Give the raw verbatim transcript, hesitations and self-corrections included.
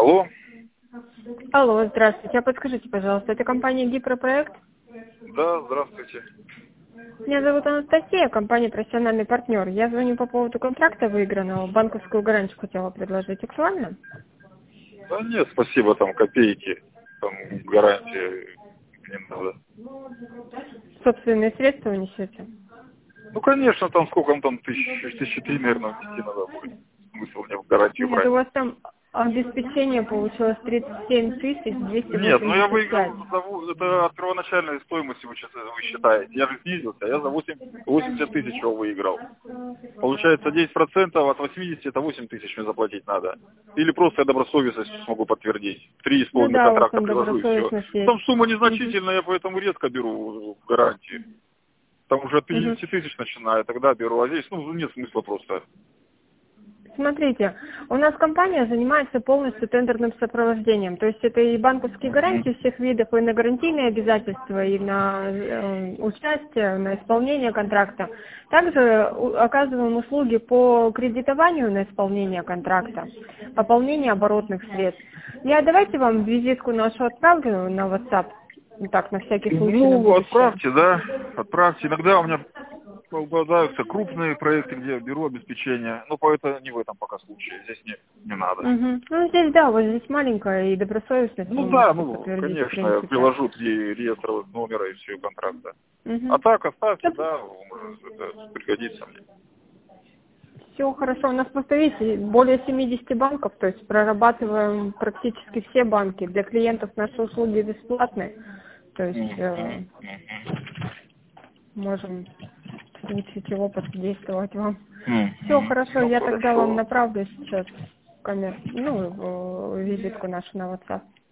Алло. Алло, здравствуйте. А подскажите, пожалуйста, это компания Гипропроект? Да, здравствуйте. Меня зовут Анастасия, компания «Профессиональный партнер». Я звоню по поводу контракта выигранного. Банковскую гарантию хотела предложить. Актуально? Да нет, спасибо, там копейки, там гарантии не надо. Собственные средства вы несете? Ну, конечно, там сколько там, тысяч, тысячи три, наверное, ввести надо будет. Смысл мне в гарантию Нет, брать. у вас там обеспечение получилось тридцать семь тысяч двести Нет, ну я восемьдесят выиграл, пять. за во- это от первоначальной стоимости вы, считаете- вы считаете. Я же снизился, я за восемь, восемьдесят тысяч его выиграл. Получается десять процентов от восьмидесяти, это восемь тысяч мне заплатить надо. Или просто я добросовестность смогу подтвердить. Три Ну исполненных да, у вас контракта там приложу и все. добросовестность есть. Там сумма Угу. незначительная, я поэтому редко беру гарантии. Там уже от Угу. пятидесяти тысяч начинаю, тогда беру. А здесь, ну, нет смысла просто. Смотрите, у нас компания занимается полностью тендерным сопровождением, то есть это и банковские гарантии всех видов, и на гарантийные обязательства, и на э, участие, на исполнение контракта. Также у- оказываем услуги по кредитованию на исполнение контракта, пополнение оборотных средств. Я давайте вам визитку нашу отправлю на WhatsApp, ну так, на всякий случай, на Ну, будущее. отправьте, да, отправьте. Иногда у меня попадаются крупные проекты, где я беру обеспечение, но по это не в этом пока случае, здесь не, не надо. Угу. Ну, здесь, да, вот здесь маленькая и добросовестность, Ну вы да, можете ну, подтвердить, в конечно, я принципе. приложу три реестровых номера и все, контракта. А Угу. так оставьте, да, может, это пригодится мне. Все хорошо. У нас, просто видите, более семидесяти банков, то есть прорабатываем практически все банки. Для клиентов наши услуги бесплатны, то есть э, Мгм, мгм. можем в случае чего посодействовать вам. Все Мгм. хорошо, Ну, я тогда вам хорошо. направлю сейчас камер, ну, в- визитку нашу на WhatsApp.